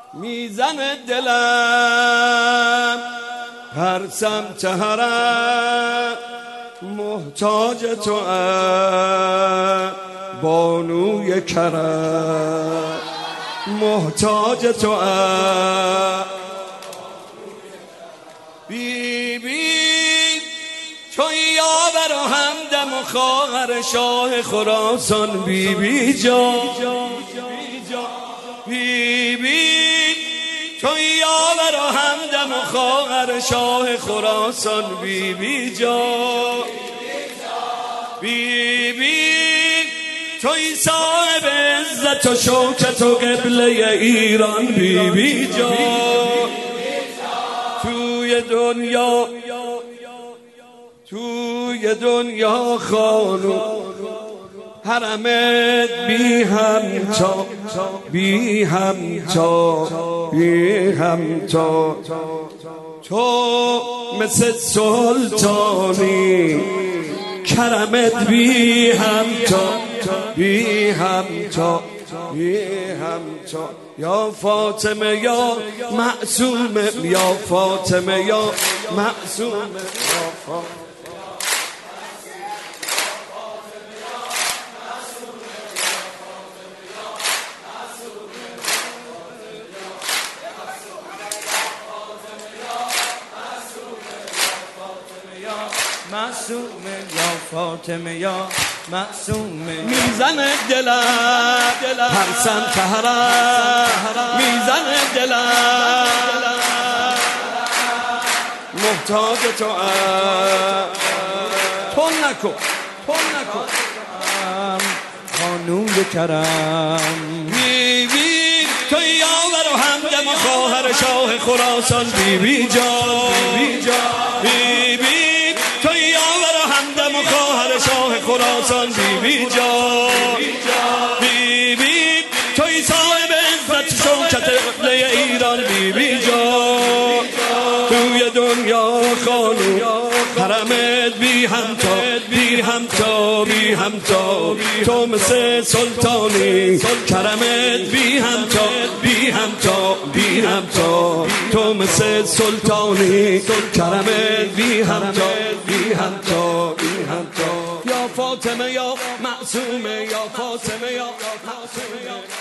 میزنه دلم هر سمت حرم، محتاج توام بانوی کرم، محتاج توام بی بی، توی یاور و همدم و خواهر شاه خراسان. بی بی جان، بی بی، توی یاور و همدم و خواهر شاه خراسان. بی بی جان، بی بی، توی صاحب عزت و شوکت و قبله ایران. بی بی جان، توی دنیا خانو حرمت بی همتا، بی همتا، بی همتا. تو مثل سلطانی کرمت بی همتا، بی همتا، بی همتا. یا فاطمه یا معصومه، یا فاطمه یا معصومه، یا فاطمه. معصومه یا فاطمه یا معصومه، میزنه دلم هر سمت حرم، میزنه دلم محتاج توام. تون نکن خانوم کرم. بی بی، توی یاور و همدم و خواهر شاه خراسان. بی بی جان، بی بی، توی یاور و همدم و خواهر شاه خراسان. بی بی جان، بی بی، توی صاحب عزت شوکت قبله ایران. بی بی جان، توی دنیا خانو حرمت بی همتا، بی همتا، بی همتا. تو مثل سلطانی کرمت بی همتا، بی همتا، بی همتا. تو مثل سلطانی کرمت بی همتا، بی همتا، بی همتا. یا فاطمه یا معصومه، یا فاطمه یا معصومه.